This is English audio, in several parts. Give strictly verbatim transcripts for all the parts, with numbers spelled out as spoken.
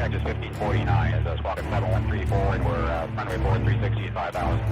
Cactus fifteen forty-nine is uh, squawk at seven one three four, and we're uh, runway four three sixty at five thousand.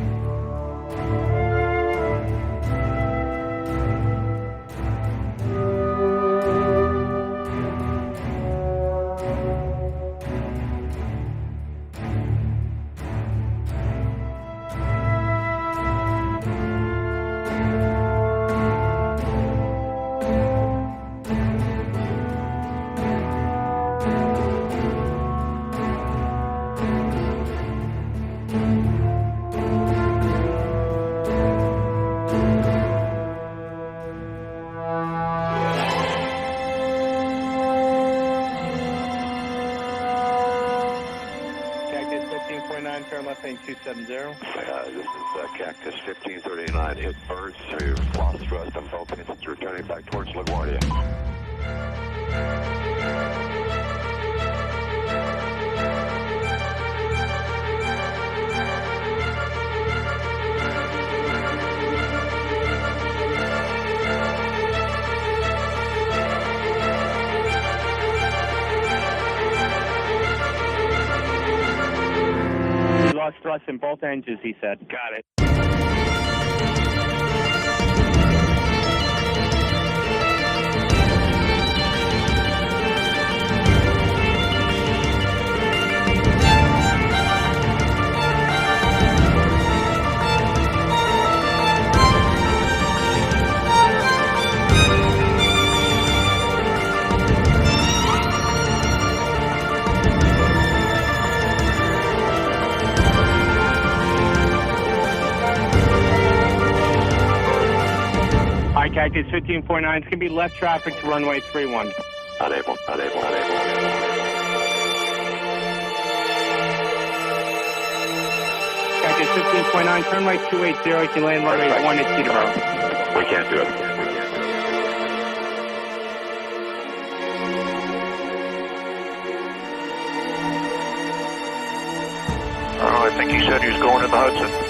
Turn left lane two seven zero. Uh, this is uh, Cactus fifteen thirty-nine. Hit birds to lost thrust on both engines, returning back towards LaGuardia. Lost thrust in both engines, he said. Got it. Hi, Cactus fifteen forty-nine. It's going to be left traffic to runway three one. Unable, unable, unable. Cactus fifteen forty-nine, turn right two eight zero. You can land runway one at Teterboro. We can't do it. Oh, I think he said he was going to the Hudson.